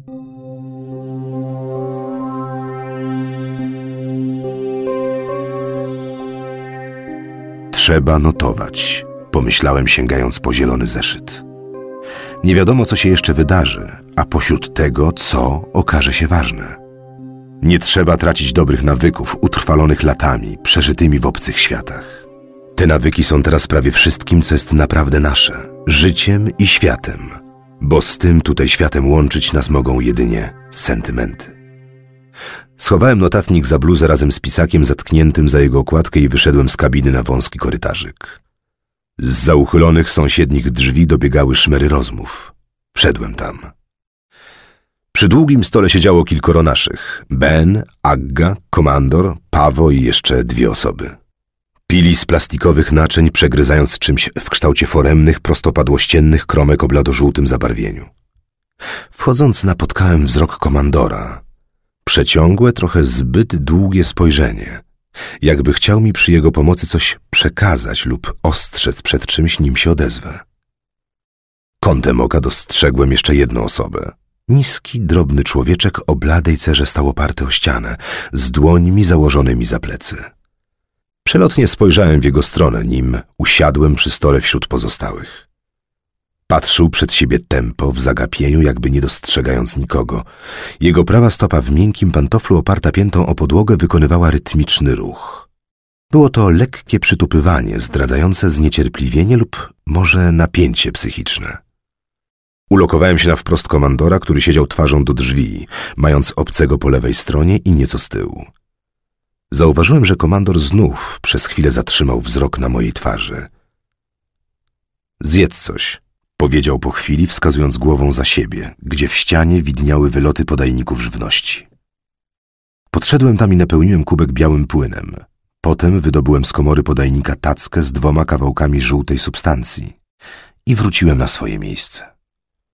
Trzeba notować, pomyślałem, sięgając po zielony zeszyt. Nie wiadomo, co się jeszcze wydarzy, a pośród tego, co okaże się ważne. Nie trzeba tracić dobrych nawyków, utrwalonych latami, przeżytymi w obcych światach. Te nawyki są teraz prawie wszystkim, co jest naprawdę nasze, życiem i światem, bo z tym tutaj światem łączyć nas mogą jedynie sentymenty. Schowałem notatnik za bluzę razem z pisakiem zatkniętym za jego okładkę i wyszedłem z kabiny na wąski korytarzyk. Zza uchylonych sąsiednich drzwi dobiegały szmery rozmów. Wszedłem tam. Przy długim stole siedziało kilkoro naszych. Ben, Agga, komandor, Pawo i jeszcze 2 osoby. Pili z plastikowych naczyń, przegryzając czymś w kształcie foremnych, prostopadłościennych kromek o bladożółtym zabarwieniu. Wchodząc, napotkałem wzrok komandora. Przeciągłe, trochę zbyt długie spojrzenie. Jakby chciał mi przy jego pomocy coś przekazać lub ostrzec przed czymś, nim się odezwę. Kątem oka dostrzegłem jeszcze jedną osobę. Niski, drobny człowieczek o bladej cerze stał oparty o ścianę, z dłońmi założonymi za plecy. Przelotnie spojrzałem w jego stronę, nim usiadłem przy stole wśród pozostałych. Patrzył przed siebie tępo, w zagapieniu, jakby nie dostrzegając nikogo. Jego prawa stopa w miękkim pantoflu oparta piętą o podłogę wykonywała rytmiczny ruch. Było to lekkie przytupywanie, zdradzające zniecierpliwienie lub może napięcie psychiczne. Ulokowałem się na wprost komandora, który siedział twarzą do drzwi, mając obcego po lewej stronie i nieco z tyłu. Zauważyłem, że komandor znów przez chwilę zatrzymał wzrok na mojej twarzy. Zjedz coś, powiedział po chwili, wskazując głową za siebie, gdzie w ścianie widniały wyloty podajników żywności. Podszedłem tam i napełniłem kubek białym płynem. Potem wydobyłem z komory podajnika tackę z 2 kawałkami żółtej substancji i wróciłem na swoje miejsce.